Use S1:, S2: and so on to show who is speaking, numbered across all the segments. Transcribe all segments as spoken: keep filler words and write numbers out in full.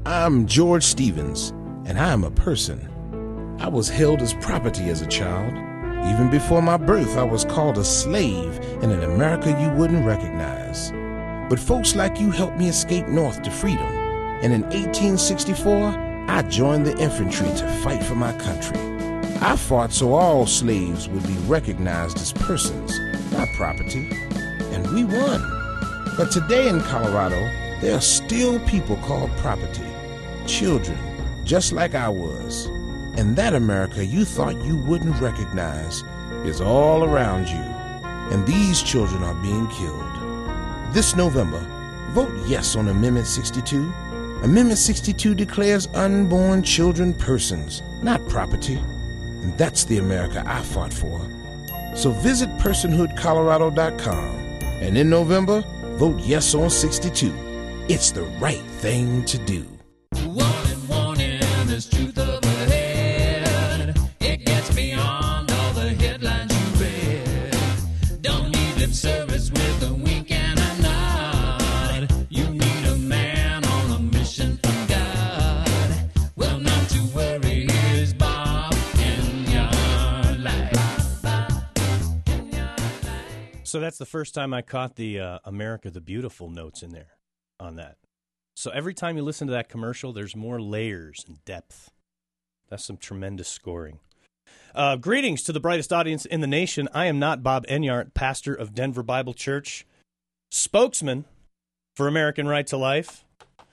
S1: I'm George Stevens, and I am a person. I was held as property as a child. Even before my birth, I was called a slave in an America you wouldn't recognize. But folks like you helped me escape north to freedom. And in eighteen sixty-four, I joined the infantry to fight for my country. I fought so all slaves would be recognized as persons, not property. And we won. But today in Colorado, there are still people called property. Children, just like I was. And that America you thought you wouldn't recognize is all around you. And these children are being killed. This November, vote yes on Amendment sixty-two. Amendment sixty-two declares unborn children persons, not property. And that's the America I fought for. So visit personhood colorado dot com. And in November, vote yes on sixty-two. It's the right thing to do.
S2: Warning, warning, there's truth up ahead. It gets beyond all the headlines you read. Don't need lip service with a wink and a nod. You need a man on a mission from God. Well, not to worry, here's Bob in your life. In your life.
S3: So that's the first time I caught the uh, America the Beautiful notes in there on that. So every time you listen to that commercial, there's more layers and depth. That's some tremendous scoring. Uh, greetings to the brightest audience in the nation. I am not Bob Enyart, pastor of Denver Bible Church, spokesman for American Right to Life,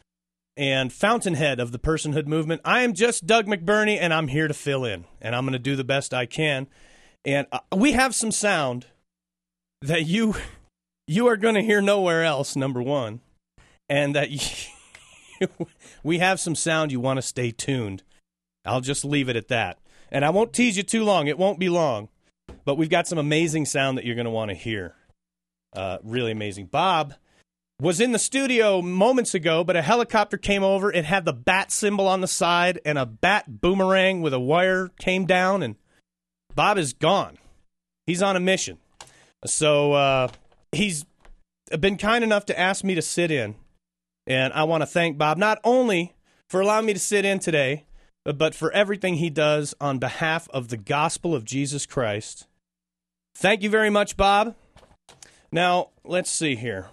S3: and fountainhead of the personhood movement. I am just Doug McBurney, and I'm here to fill in, and I'm going to do the best I can. And uh, we have some sound that you you are going to hear nowhere else, number one. And that you, we have some sound you want to stay tuned. I'll just leave it at that. And I won't tease you too long. It won't be long. But we've got some amazing sound that you're going to want to hear. Uh, really amazing. Bob was in the studio moments ago, but a helicopter came over. It had the bat symbol on the side, and a bat boomerang with a wire came down, and Bob is gone. He's on a mission. So uh, he's been kind enough to ask me to sit in. And I want to thank Bob not only for allowing me to sit in today, but for everything he does on behalf of the gospel of Jesus Christ. Thank you very much, Bob. Now, let's see here.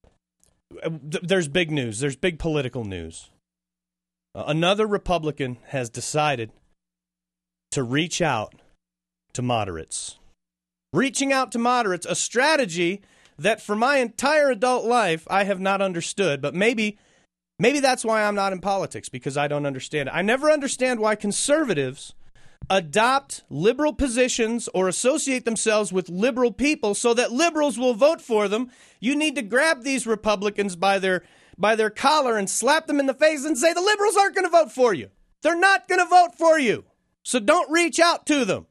S3: There's big news. There's big political news. Another Republican has decided to reach out to moderates. Reaching out to moderates, a strategy that for my entire adult life I have not understood, but maybe maybe that's why I'm not in politics, because I don't understand it. I never understand why conservatives adopt liberal positions or associate themselves with liberal people so that liberals will vote for them. You need to grab these Republicans by their by their collar and slap them in the face and say the liberals aren't going to vote for you. They're not going to vote for you. So don't reach out to them.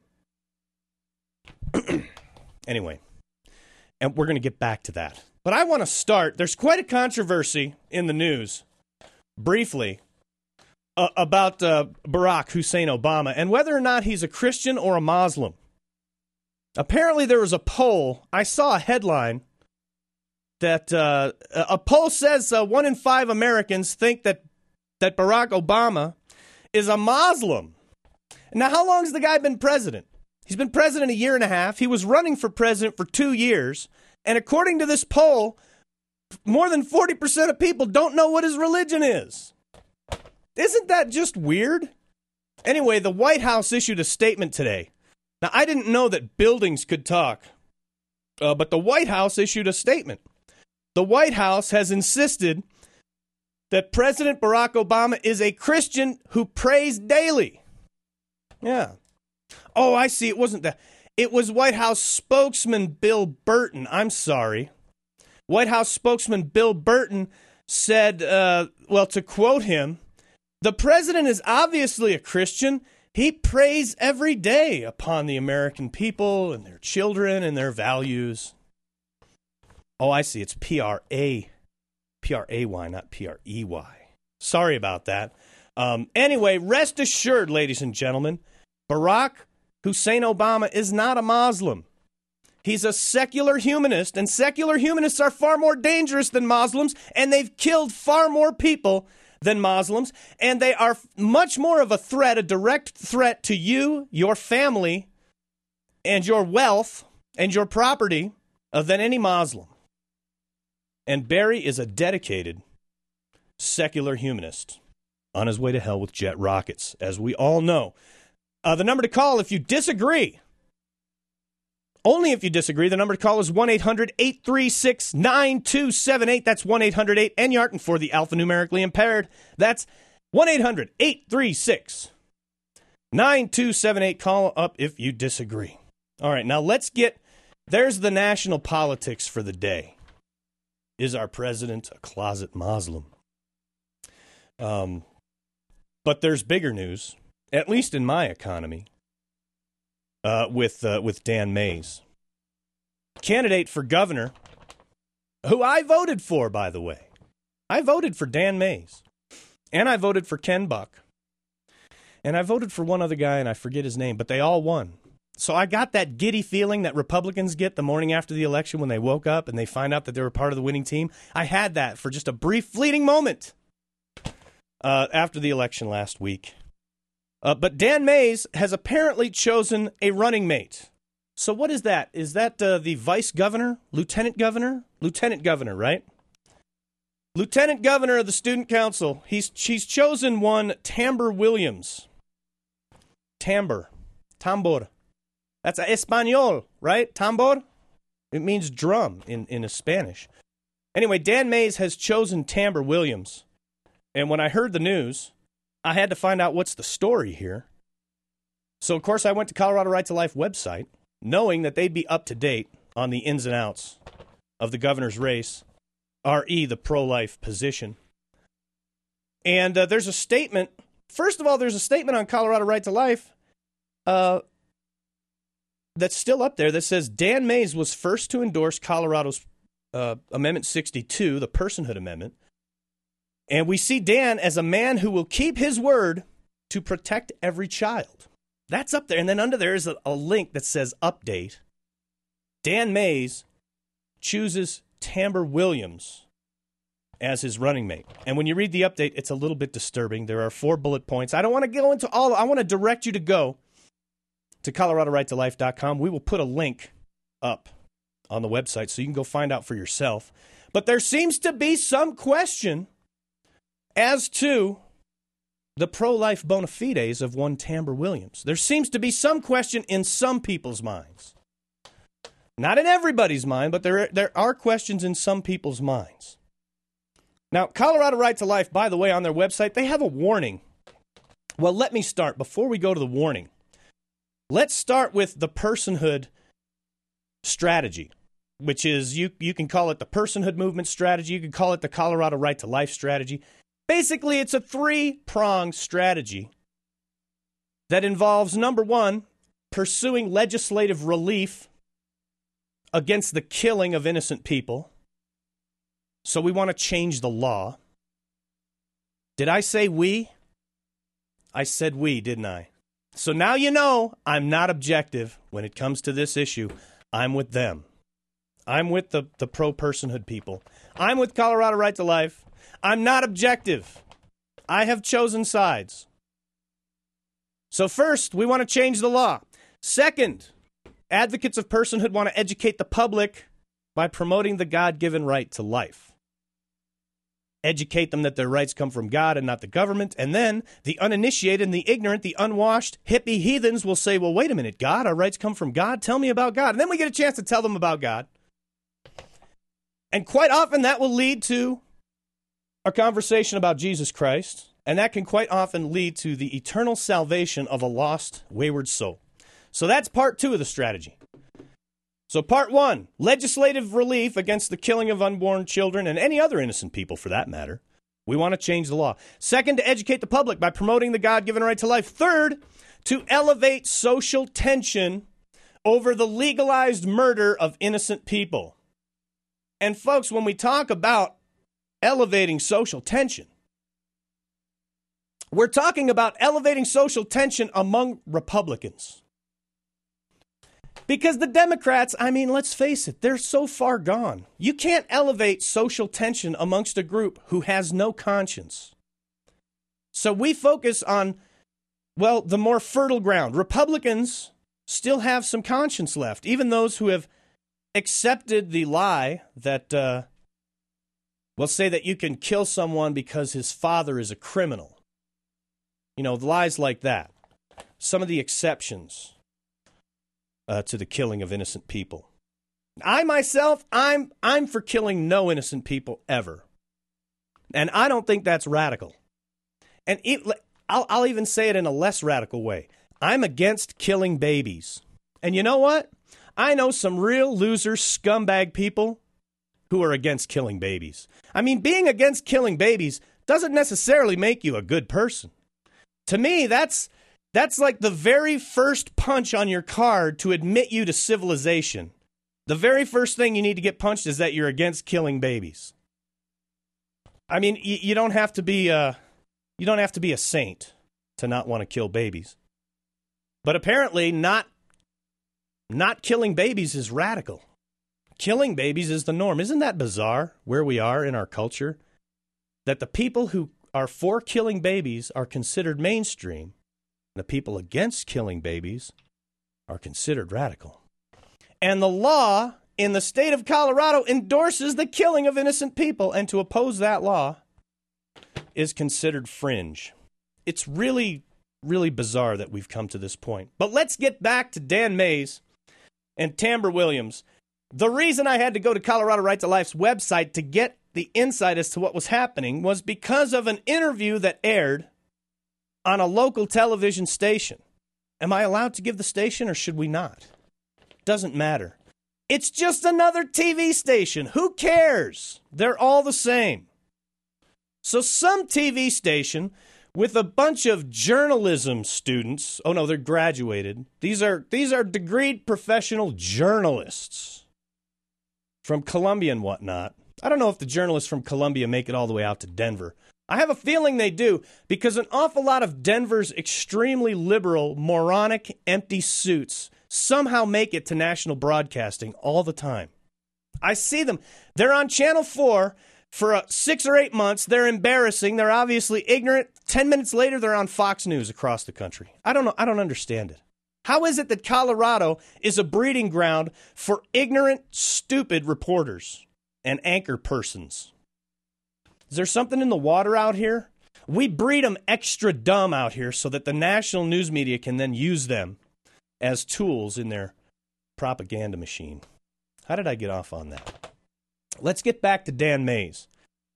S3: Anyway. And we're going to get back to that. But I want to start. There's quite a controversy in the news, briefly, uh, about uh, Barack Hussein Obama and whether or not he's a Christian or a Muslim. Apparently, there was a poll. I saw a headline that uh, a poll says uh, one in five Americans think that, that Barack Obama is a Muslim. Now, how long has the guy been president? He's been president a year and a half. He was running for president for two years. And according to this poll, more than forty percent of people don't know what his religion is. Isn't that just weird? Anyway, the White House issued a statement today. Now, I didn't know that buildings could talk, uh, but the White House issued a statement. The White House has insisted that President Barack Obama is a Christian who prays daily. Yeah. Oh, I see. It wasn't that. It was White House spokesman Bill Burton. I'm sorry. White House spokesman Bill Burton said, uh, well, to quote him, the president is obviously a Christian. He prays every day upon the American people and their children and their values. Oh, I see. It's P R A. P R A Y, not P R E Y. Sorry about that. Um, anyway, rest assured, ladies and gentlemen, Barack Hussein Obama is not a Muslim. He's a secular humanist, and secular humanists are far more dangerous than Muslims, and they've killed far more people than Muslims, and they are much more of a threat, a direct threat to you, your family, and your wealth, and your property uh, than any Muslim. And Barry is a dedicated secular humanist on his way to hell with jet rockets, as we all know. Uh, the number to call if you disagree, only if you disagree, the number to call is one eight hundred eight three six nine two seven eight. That's one eight hundred eight N Y A R T. And for the alphanumerically impaired, that's one eight hundred eight three six nine two seven eight. Call up if you disagree. All right, now let's get, there's the national politics for the day. Is our president a closet Muslim? Um, but there's bigger news, at least in my economy, uh, with uh, with Dan Mays, candidate for governor, who I voted for, by the way. I voted for Dan Mays, and I voted for Ken Buck, and I voted for one other guy, and I forget his name, but they all won. So I got that giddy feeling that Republicans get the morning after the election when they woke up and they find out that they were part of the winning team. I had that for just a brief, fleeting moment uh, after the election last week. Uh, but Dan Mays has apparently chosen a running mate. So what is that? Is that uh, the vice governor, lieutenant governor? Lieutenant governor, right? Lieutenant governor of the student council. He's she's chosen one, Tambor Williams. Tambor. Tambor. That's a Espanol, right? Tambor? It means drum in, in Spanish. Anyway, Dan Mays has chosen Tambor Williams. And when I heard the news, I had to find out what's the story here. So, of course, I went to Colorado Right to Life website, knowing that they'd be up to date on the ins and outs of the governor's race, R E, the pro-life position. And uh, there's a statement. First of all, there's a statement on Colorado Right to Life uh, that's still up there that says Dan Mays was first to endorse Colorado's uh, Amendment sixty-two, the Personhood Amendment. And we see Dan as a man who will keep his word to protect every child. That's up there. And then under there is a, a link that says update. Dan Mays chooses Tambor Williams as his running mate. And when you read the update, it's a little bit disturbing. There are four bullet points. I don't want to go into all. I want to direct you to go to Colorado Right to Life dot com. We will put a link up on the website so you can go find out for yourself. But there seems to be some question as to the pro-life bona fides of one Tambor Williams. There seems to be some question in some people's minds. Not in everybody's mind, but there, there are questions in some people's minds. Now, Colorado Right to Life, by the way, on their website, they have a warning. Well, let me start. Before we go to the warning, let's start with the personhood strategy, which is, you, you can call it the personhood movement strategy. You can call it the Colorado Right to Life strategy. Basically, it's a three-pronged strategy that involves, number one, pursuing legislative relief against the killing of innocent people. So we want to change the law. Did I say we? I said we, didn't I? So now you know I'm not objective when it comes to this issue. I'm with them. I'm with the, the pro-personhood people. I'm with Colorado Right to Life. I'm not objective. I have chosen sides. So first, we want to change the law. Second, advocates of personhood want to educate the public by promoting the God-given right to life. Educate them that their rights come from God and not the government. And then the uninitiated and the ignorant, the unwashed, hippie heathens will say, well, wait a minute, God, our rights come from God? Tell me about God. And then we get a chance to tell them about God. And quite often that will lead to a conversation about Jesus Christ, and that can quite often lead to the eternal salvation of a lost, wayward soul. So that's part two of the strategy. So part one, legislative relief against the killing of unborn children and any other innocent people for that matter. We want to change the law. Second, to educate the public by promoting the God-given right to life. Third, to elevate social tension over the legalized murder of innocent people. And folks, when we talk about elevating social tension, we're talking about elevating social tension among Republicans. Because the Democrats, I mean, let's face it, they're so far gone. You can't elevate social tension amongst a group who has no conscience. So we focus on, well, the more fertile ground. Republicans still have some conscience left, even those who have accepted the lie that, uh, well, say that you can kill someone because his father is a criminal. You know, lies like that. Some of the exceptions uh, to the killing of innocent people. I myself, I'm I'm for killing no innocent people ever. And I don't think that's radical. And it, I'll, I'll even say it in a less radical way. I'm against killing babies. And you know what? I know some real loser scumbag people who are against killing babies. I mean, being against killing babies doesn't necessarily make you a good person. To me, that's that's like the very first punch on your card to admit you to civilization. The very first thing you need to get punched is that you're against killing babies. I mean, you, you don't have to be a, you don't have to be a saint to not want to kill babies. But apparently, not not killing babies is radical. Killing babies is the norm. Isn't that bizarre where we are in our culture? That the people who are for killing babies are considered mainstream. The people against killing babies are considered radical. And the law in the state of Colorado endorses the killing of innocent people. And to oppose that law is considered fringe. It's really, really bizarre that we've come to this point. But let's get back to Dan Mays and Tamber Williams. The reason I had to go to Colorado Right to Life's website to get the insight as to what was happening was because of an interview that aired on a local television station. Am I allowed to give the station or should we not? Doesn't matter. It's just another T V station. Who cares? They're all the same. So some T V station with a bunch of journalism students, oh no, they're graduated. These are these are degreed professional journalists from Columbia and whatnot. I don't know if the journalists from Columbia make it all the way out to Denver. I have a feeling they do because an awful lot of Denver's extremely liberal, moronic, empty suits somehow make it to national broadcasting all the time. I see them. They're on Channel four for uh, six or eight months. They're embarrassing. They're obviously ignorant. Ten minutes later, they're on Fox News across the country. I don't know. I don't understand it. How is it that Colorado is a breeding ground for ignorant, stupid reporters and anchor persons? Is there something in the water out here? We breed them extra dumb out here so that the national news media can then use them as tools in their propaganda machine. How did I get off on that? Let's get back to Dan Mays.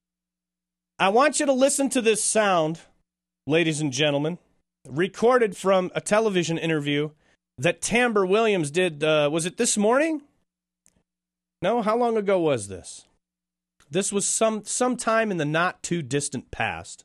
S3: I want you to listen to this sound, ladies and gentlemen, recorded from a television interview that Tamber Williams did, uh, was it this morning? No, how long ago was this? This was some sometime in the not-too-distant past.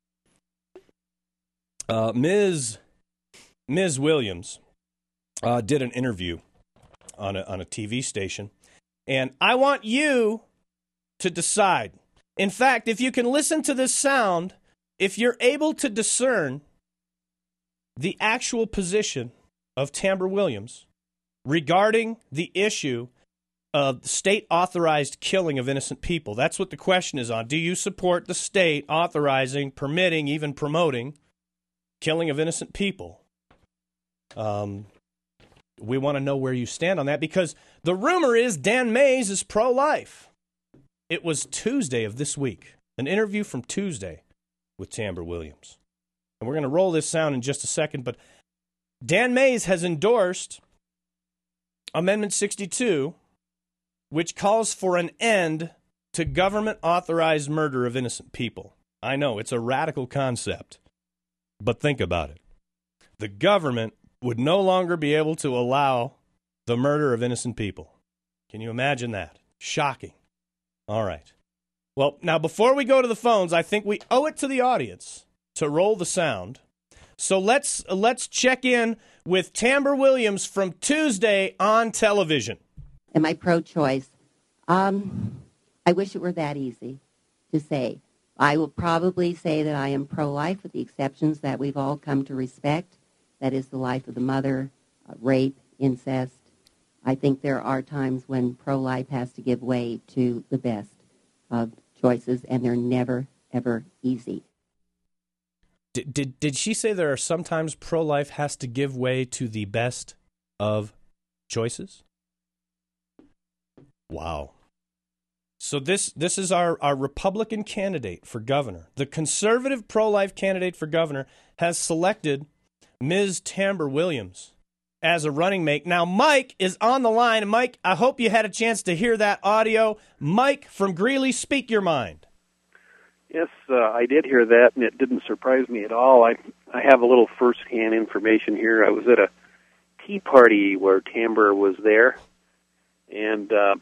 S3: Uh, Miz Miz Williams uh, did an interview on a, on a T V station, and I want you to decide. In fact, if you can listen to this sound, if you're able to discern the actual position of Tamber Williams regarding the issue of state-authorized killing of innocent people. That's what the question is on. Do you support the state authorizing, permitting, even promoting killing of innocent people? Um, we want to know where you stand on that because the rumor is Dan Mays is pro-life. It was Tuesday of this week, an interview from Tuesday with Tamber Williams. And we're going to roll this sound in just a second, but Dan Mays has endorsed Amendment sixty-two, which calls for an end to government-authorized murder of innocent people. I know, it's a radical concept, but think about it. The government would no longer be able to allow the murder of innocent people. Can you imagine that? Shocking. All right. Well, now before we go to the phones, I think we owe it to the audience to roll the sound. So let's let's check in with Tamber Williams from Tuesday on television.
S4: Am I pro-choice? Um, I wish it were that easy to say. I will probably say that I am pro-life with the exceptions that we've all come to respect. That is the life of the mother, uh, rape, incest. I think there are times when pro-life has to give way to the best of choices, and they're never, ever easy.
S3: Did, did did she say there are sometimes pro-life has to give way to the best of choices? Wow. So this this is our, our Republican candidate for governor. The conservative pro-life candidate for governor has selected Miz Tamber Williams as a running mate. Now, Mike is on the line. Mike, I hope you had a chance to hear that audio. Mike from Greeley, speak your mind.
S5: Yes, uh, I did hear that, and it didn't surprise me at all. I I have a little first-hand information here. I was at a tea party where Tamber was there, and uh,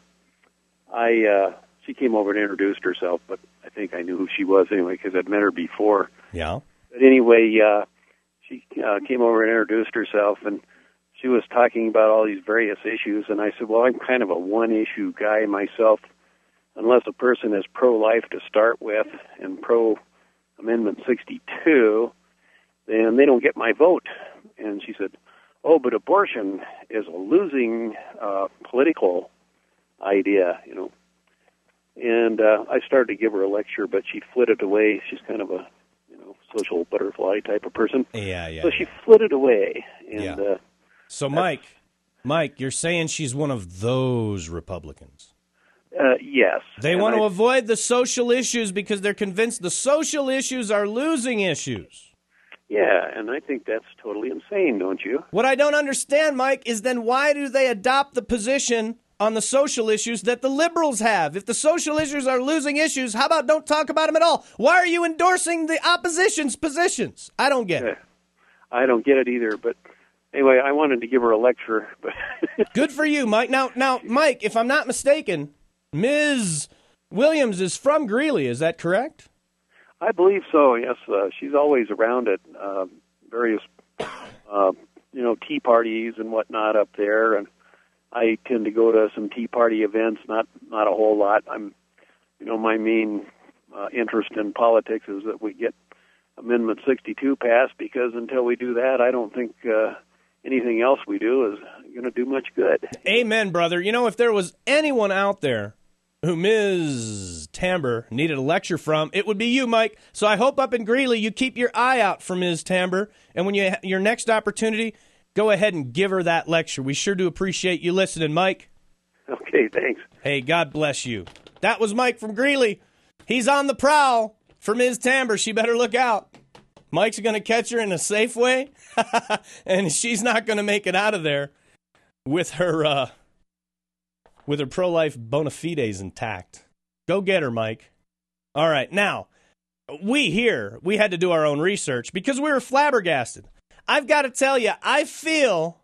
S5: I uh, she came over and introduced herself, but I think I knew who she was anyway because I'd met her before.
S3: Yeah.
S5: But anyway, uh, she uh, came over and introduced herself, and she was talking about all these various issues, and I said, well, I'm kind of a one-issue guy myself. Unless a person is pro-life to start with and pro-Amendment sixty-two, then they don't get my vote. And she said, oh, but abortion is a losing uh, political idea, you know. And uh, I started to give her a lecture, but she flitted away. She's kind of a, you know, social butterfly type of person.
S3: Yeah, yeah.
S5: So
S3: yeah.
S5: she flitted away. And,
S3: yeah.
S5: uh,
S3: so, Mike, Mike, you're saying she's one of those Republicans.
S5: Uh, yes.
S3: They
S5: and
S3: want
S5: I,
S3: to avoid the social issues because they're convinced the social issues are losing issues.
S5: Yeah, and I think that's totally insane, don't you?
S3: What I don't understand, Mike, is then why do they adopt the position on the social issues that the liberals have? If the social issues are losing issues, how about don't talk about them at all? Why are you endorsing the opposition's positions? I don't get it.
S5: I don't get it either, but anyway, I wanted to give her a lecture. But
S3: Good for you, Mike. Now, now, Mike, if I'm not mistaken, Miz Williams is from Greeley, is that correct?
S5: I believe so, yes. Uh, she's always around at uh, various, uh, you know, tea parties and whatnot up there, and I tend to go to some tea party events, not not a whole lot. I'm, you know, my main uh, interest in politics is that we get Amendment sixty-two passed, because until we do that, I don't think uh, anything else we do is going to do much good.
S3: Amen, brother. You know, if there was anyone out there who Miz Tamber needed a lecture from, it would be you, Mike. So I hope up in Greeley you keep your eye out for Miz Tamber, and when you ha- your next opportunity, go ahead and give her that lecture. We sure do appreciate you listening, Mike.
S5: Okay, thanks.
S3: Hey, God bless you. That was Mike from Greeley. He's on the prowl for Miz Tamber. She better look out. Mike's going to catch her in a safe way, and she's not going to make it out of there with her uh, with her pro-life bona fides intact. Go get her, Mike. All right, now, we here, we had to do our own research because we were flabbergasted. I've got to tell you, I feel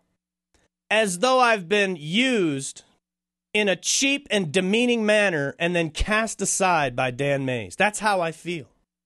S3: as though I've been used in a cheap and demeaning manner and then cast aside by Dan Mays. That's how I feel.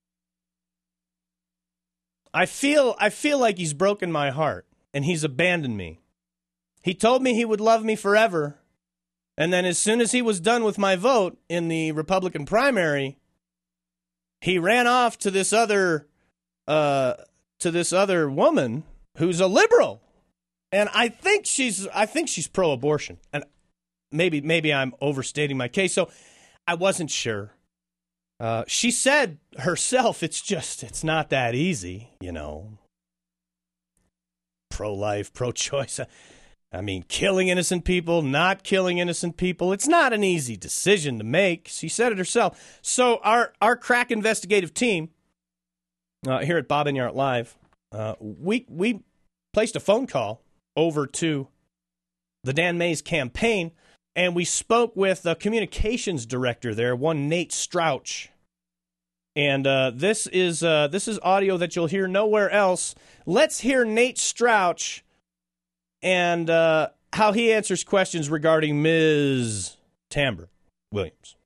S3: I feel I feel like he's broken my heart and he's abandoned me. He told me he would love me forever, and then as soon as he was done with my vote in the Republican primary, he ran off to this other uh, to this other woman who's a liberal, and I think she's I think she's pro-abortion, and maybe maybe I'm overstating my case, so I wasn't sure. Uh, she said herself, it's just, it's not that easy, you know. Pro-life, pro-choice. I mean, killing innocent people, not killing innocent people. It's not an easy decision to make. She said it herself. So our, our crack investigative team uh, here at Bob Enyart Live, uh, we, we placed a phone call over to the Dan Mays campaign, and we spoke with the communications director there, one Nate Strauch. And uh, this is uh, this is audio that you'll hear nowhere else. Let's hear Nate Strauch and uh, how he answers questions regarding Miz Tamber Williams.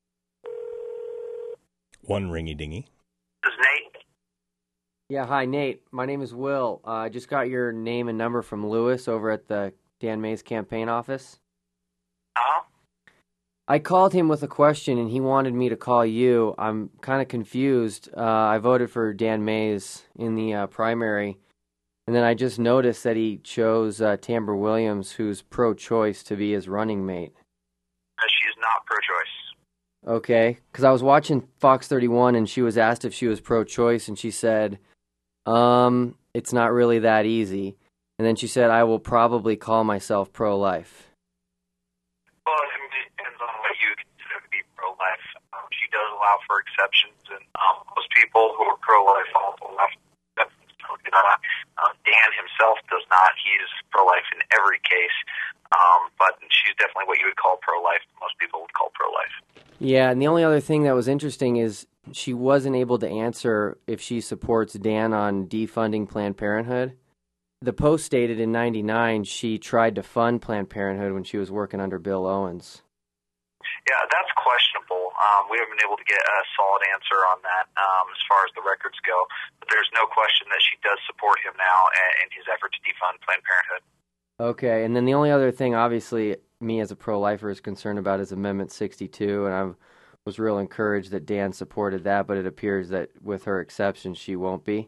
S3: One ringy dingy.
S6: This is Nate.
S7: Yeah, hi, Nate. My name is Will. Uh, I just got your name and number from Lewis over at the Dan Mays campaign office.
S6: Uh-huh.
S7: I called him with a question, and he wanted me to call you. I'm kind of confused. Uh, I voted for Dan Mays in the uh, primary, and then I just noticed that he chose uh, Tamber Williams, who's pro-choice, to be his running mate.
S6: Uh, she is not pro-choice.
S7: Okay, because I was watching Fox thirty-one, and she was asked if she was pro-choice, and she said, um, it's not really that easy. And then she said, I will probably call myself pro-life.
S6: Well, it depends on what you consider to be pro-life. Um, she does allow for exceptions, and um, most people who are pro-life also allow for exceptions. So, you know, um, Dan himself does not. He's pro-life in every case, um, but she's definitely what you would call pro-life. Most people would call pro-life.
S7: Yeah, and the only other thing that was interesting is she wasn't able to answer if she supports Dan on defunding Planned Parenthood. The Post stated in ninety-nine she tried to fund Planned Parenthood when she was working under Bill Owens.
S6: Yeah, that's questionable. Um, we haven't been able to get a solid answer on that um, as far as the records go. But there's no question that she does support him now in his effort to defund Planned Parenthood.
S7: Okay, and then the only other thing, obviously, me as a pro-lifer is concerned about is Amendment sixty-two, and I was real encouraged that Dan supported that, but it appears that with her exception, she won't be.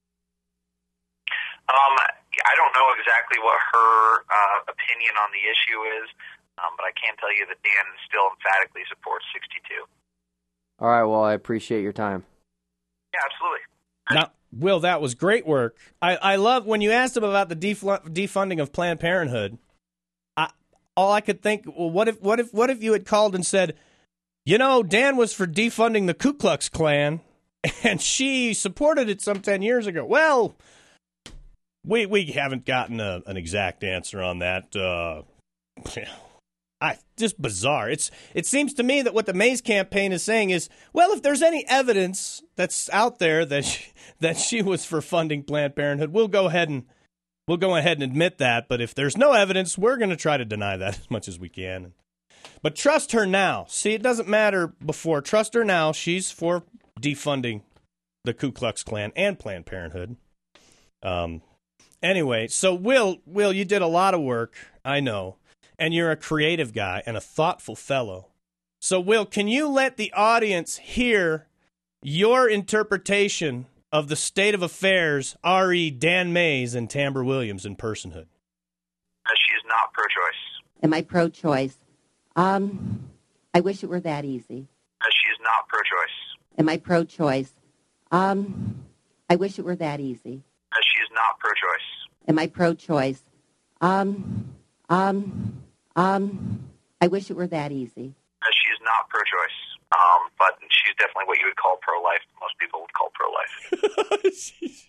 S6: Um, I don't know exactly what her uh, opinion on the issue is, um, but I can tell you that Dan still emphatically supports sixty-two.
S7: All right, well, I appreciate your time.
S6: Yeah, absolutely.
S3: Now, Will, that was great work. I, I love when you asked him about the defl- defunding of Planned Parenthood. I, all I could think, well, what if, what if, what if you had called and said, you know, Dan was for defunding the Ku Klux Klan, and she supported it some ten years ago. Well, we we haven't gotten a, an exact answer on that. Uh, I just bizarre. It's it seems to me that what the Mays campaign is saying is, well, if there's any evidence that's out there that she, that she was for funding Planned Parenthood, we'll go ahead and we'll go ahead and admit that. But if there's no evidence, we're going to try to deny that as much as we can. But trust her now. See, it doesn't matter before. Trust her now. She's for defunding the Ku Klux Klan and Planned Parenthood. Um. Anyway, so Will, Will, you did a lot of work, I know. And you're a creative guy and a thoughtful fellow. So, Will, can you let the audience hear your interpretation of the state of affairs, R E Dan Mays and Tamber Williams in personhood?
S6: She is not pro-choice.
S4: Am I pro-choice? Um, I wish it were that easy.
S6: She is not pro-choice.
S4: Am I pro-choice? Um, I wish it were that easy.
S6: She is not pro-choice.
S4: Am I pro-choice? Um, um, um, I wish it were that easy.
S6: She is not pro-choice, um, but she's definitely what you would call pro-life. Most people would call pro-life.
S3: she's,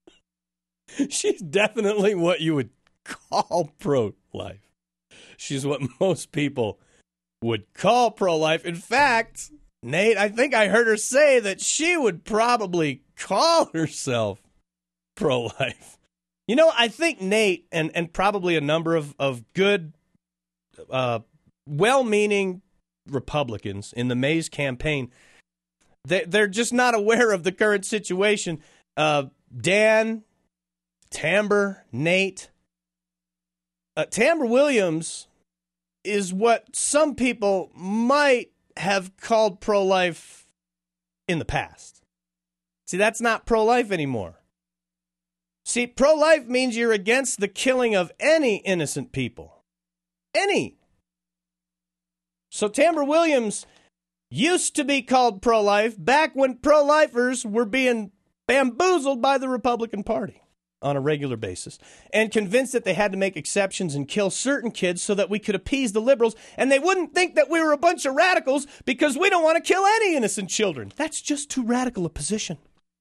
S3: she's definitely what you would call pro-life. She's what most people would call pro-life. In fact, Nate, I think I heard her say that she would probably call herself pro-life. You know, I think Nate and, and probably a number of, of good, uh, well-meaning Republicans in the Mays campaign, they, they're just not aware of the current situation. Uh, Dan, Tamber, Nate. Uh, Tamber Williams is what some people might have called pro-life in the past. See, that's not pro-life anymore. See, pro-life means you're against the killing of any innocent people. Any. So Tamber Williams used to be called pro-life back when pro-lifers were being bamboozled by the Republican Party on a regular basis and convinced that they had to make exceptions and kill certain kids so that we could appease the liberals and they wouldn't think that we were a bunch of radicals because we don't want to kill any innocent children. That's just too radical a position.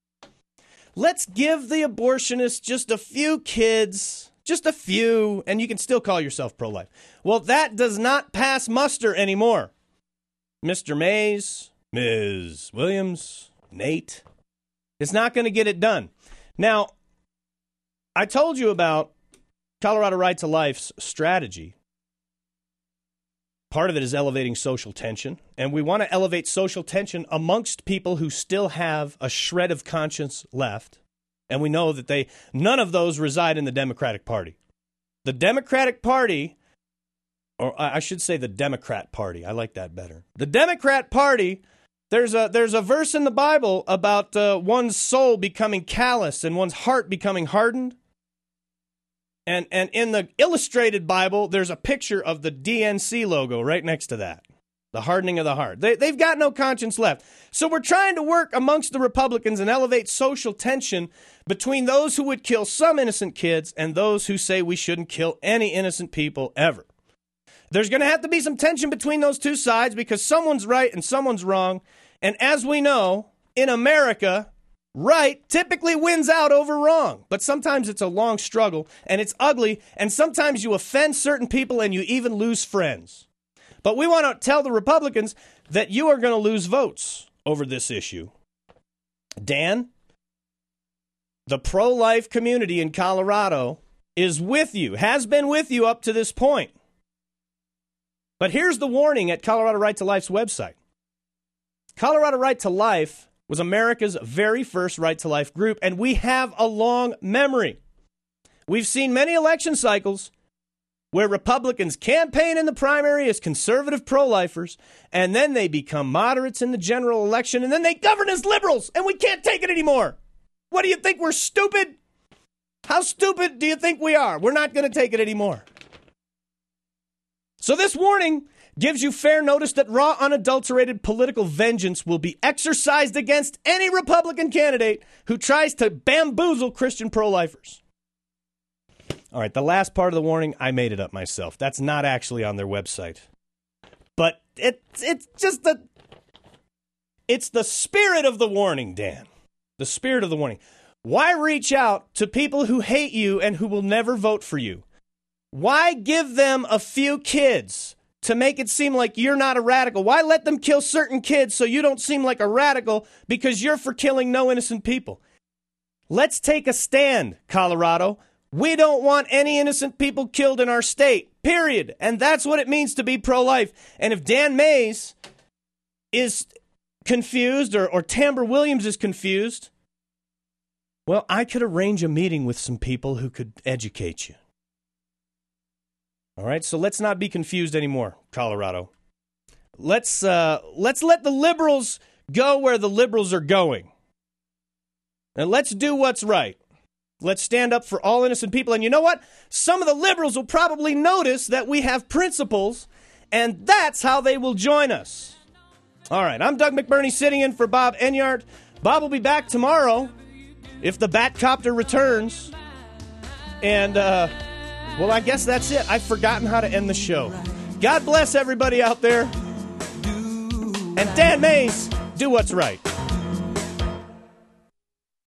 S3: Let's give the abortionists just a few kids, just a few, and you can still call yourself pro-life. Well, that does not pass muster anymore. Mister Mays, Miz Williams, Nate, it's not going to get it done. Now, I told you about Colorado Right to Life's strategy. Part of it is elevating social tension, and we want to elevate social tension amongst people who still have a shred of conscience left, and we know that they none of those reside in the Democratic Party. The Democratic Party, or I should say the Democrat Party, I like that better. The Democrat Party, there's a there's a verse in the Bible about uh, one's soul becoming callous and one's heart becoming hardened. And and in the illustrated Bible, there's a picture of the D N C logo right next to that. The hardening of the heart. They, they've got no conscience left. So we're trying to work amongst the Republicans and elevate social tension between those who would kill some innocent kids and those who say we shouldn't kill any innocent people ever. There's going to have to be some tension between those two sides because someone's right and someone's wrong. And as we know, in America, right typically wins out over wrong. But sometimes it's a long struggle and it's ugly. And sometimes you offend certain people and you even lose friends. But we want to tell the Republicans that you are going to lose votes over this issue. Dan, the pro-life community in Colorado is with you, has been with you up to this point. But here's the warning at Colorado Right to Life's website. Colorado Right to Life was America's very first Right to Life group, and we have a long memory. We've seen many election cycles where Republicans campaign in the primary as conservative pro-lifers, and then they become moderates in the general election, and then they govern as liberals, and we can't take it anymore. What do you think? We're stupid? How stupid do you think we are? We're not going to take it anymore. So this warning gives you fair notice that raw, unadulterated political vengeance will be exercised against any Republican candidate who tries to bamboozle Christian pro-lifers. All right, the last part of the warning, I made it up myself. That's not actually on their website. But it, it's just the, it's the spirit of the warning, Dan. The spirit of the warning. Why reach out to people who hate you and who will never vote for you? Why give them a few kids to make it seem like you're not a radical? Why let them kill certain kids so you don't seem like a radical because you're for killing no innocent people? Let's take a stand, Colorado. We don't want any innocent people killed in our state, period. And that's what it means to be pro-life. And if Dan Mays is confused or, or Tamber Williams is confused, well, I could arrange a meeting with some people who could educate you. All right, so let's not be confused anymore, Colorado. Let's uh, let's let the liberals go where the liberals are going. And let's do what's right. Let's stand up for all innocent people. And you know what? Some of the liberals will probably notice that we have principles, and that's how they will join us. All right, I'm Doug McBurney sitting in for Bob Enyart. Bob will be back tomorrow if the Batcopter returns. And, uh, well, I guess that's it. I've forgotten how to end the show. God bless everybody out there. And Dan Mays, do what's right.